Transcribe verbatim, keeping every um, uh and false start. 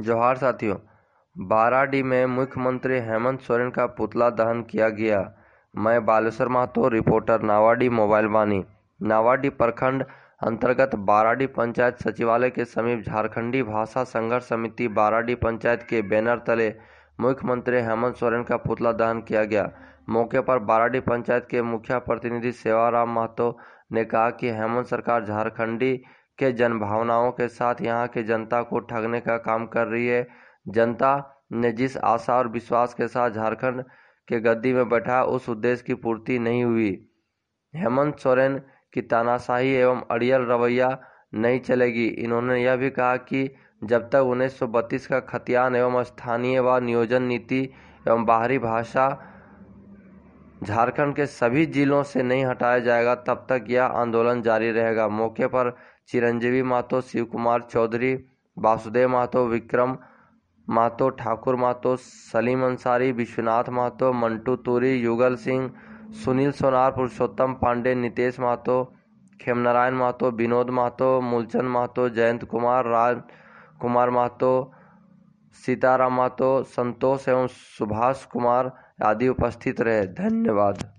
जोहार साथियों। बाराडीह में मुख्यमंत्री हेमंत सोरेन का पुतला दहन किया गया। मैं बालेश्वर महतो, रिपोर्टर नावाडीह मोबाइल वाणी। नावाडीह प्रखंड अंतर्गत बाराडीह पंचायत सचिवालय के समीप झारखंडी भाषा संघर्ष समिति बाराडीह पंचायत के बैनर तले मुख्यमंत्री हेमंत सोरेन का पुतला दहन किया गया। मौके पर बाराडीह पंचायत के मुखिया प्रतिनिधि सेवाराम महतो ने कहा कि हेमंत सरकार झारखंडी के जनभावनाओं के साथ यहां की जनता को ठगने का काम कर रही है। जनता ने जिस आशा और विश्वास के साथ झारखंड के गद्दी में बैठा, उस उद्देश्य की पूर्ति नहीं हुई। हेमंत सोरेन की तानाशाही एवं अड़ियल रवैया नहीं चलेगी। इन्होंने यह भी कहा कि जब तक उन्नीस सौ बत्तीस का खतियान एवं स्थानीय व नियोजन नीति एवं बाहरी भाषा झारखंड के सभी जिलों से नहीं हटाया जाएगा, तब तक यह आंदोलन जारी रहेगा। मौके पर चिरंजीवी महतो, शिव कुमार चौधरी, वासुदेव महतो, विक्रम महतो, ठाकुर महतो, सलीम अंसारी, विश्वनाथ महतो, मंटू तुरी, युगल सिंह, सुनील सोनार, पुरुषोत्तम पांडे, नितेश महतो, खेमनारायण महतो, विनोद महतो, मूलचंद महतो, जयंत कुमार, राज कुमार महतो, सीताराम महतो, संतोष एवं सुभाष कुमार आदि उपस्थित रहे। धन्यवाद।